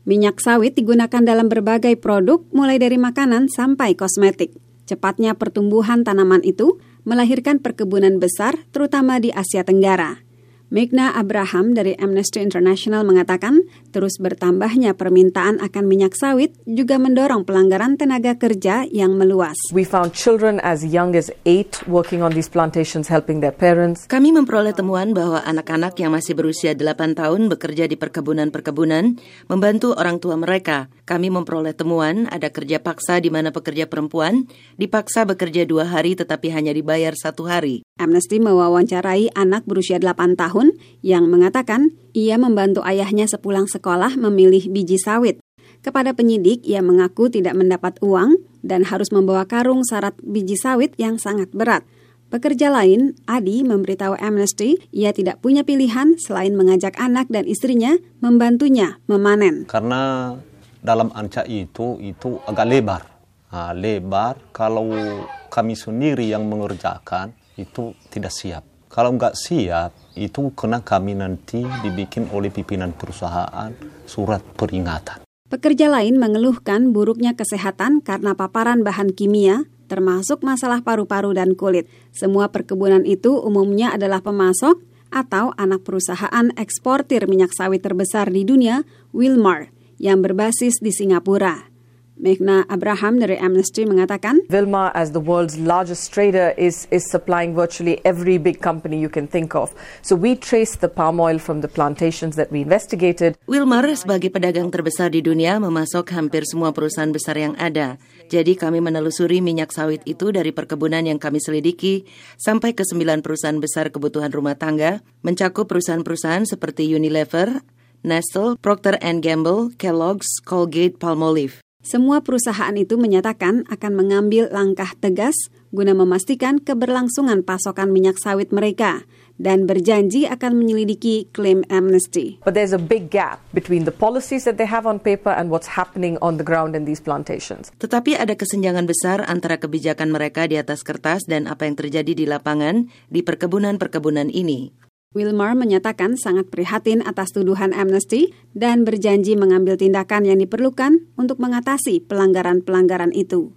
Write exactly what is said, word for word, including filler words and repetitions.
Minyak sawit digunakan dalam berbagai produk, mulai dari makanan sampai kosmetik. Cepatnya pertumbuhan tanaman itu melahirkan perkebunan besar, terutama di Asia Tenggara. Meghna Abraham dari Amnesty International mengatakan, terus bertambahnya permintaan akan minyak sawit juga mendorong pelanggaran tenaga kerja yang meluas. We found children as young as eight working on these plantations helping their parents. Kami memperoleh temuan bahwa anak-anak yang masih berusia delapan tahun bekerja di perkebunan-perkebunan membantu orang tua mereka. Kami memperoleh temuan ada kerja paksa di mana pekerja perempuan dipaksa bekerja dua hari tetapi hanya dibayar satu hari. Amnesty mewawancarai anak berusia delapan tahun yang mengatakan ia membantu ayahnya sepulang sekolah memilih biji sawit. Kepada penyidik, ia mengaku tidak mendapat uang dan harus membawa karung syarat biji sawit yang sangat berat. Pekerja lain, Adi, memberitahu Amnesty, ia tidak punya pilihan selain mengajak anak dan istrinya membantunya memanen. Karena dalam anca itu, itu agak lebar. Nah, lebar, kalau kami sendiri yang mengerjakan, itu tidak siap. Kalau nggak siap, itu kena kami nanti dibikin oleh pimpinan perusahaan surat peringatan. Pekerja lain mengeluhkan buruknya kesehatan karena paparan bahan kimia, termasuk masalah paru-paru dan kulit. Semua perkebunan itu umumnya adalah pemasok atau anak perusahaan eksportir minyak sawit terbesar di dunia, Wilmar, yang berbasis di Singapura. Meghna Abraham dari Amnesty mengatakan, Wilmar, as the world's largest trader, is is supplying virtually every big company you can think of. So we traced the palm oil from the plantations that we investigated. Wilmar sebagai pedagang terbesar di dunia memasok hampir semua perusahaan besar yang ada. Jadi kami menelusuri minyak sawit itu dari perkebunan yang kami selidiki sampai ke sembilan perusahaan besar kebutuhan rumah tangga, mencakup perusahaan-perusahaan seperti Unilever, Nestle, Procter and Gamble, Kellogg's, Colgate, Palmolive. Semua perusahaan itu menyatakan akan mengambil langkah tegas guna memastikan keberlangsungan pasokan minyak sawit mereka dan berjanji akan menyelidiki klaim Amnesty. But there's a big gap between the policies that they have on paper and what's happening on the ground in these plantations. Tetapi ada kesenjangan besar antara kebijakan mereka di atas kertas dan apa yang terjadi di lapangan di perkebunan-perkebunan ini. Wilmar menyatakan sangat prihatin atas tuduhan Amnesty dan berjanji mengambil tindakan yang diperlukan untuk mengatasi pelanggaran-pelanggaran itu.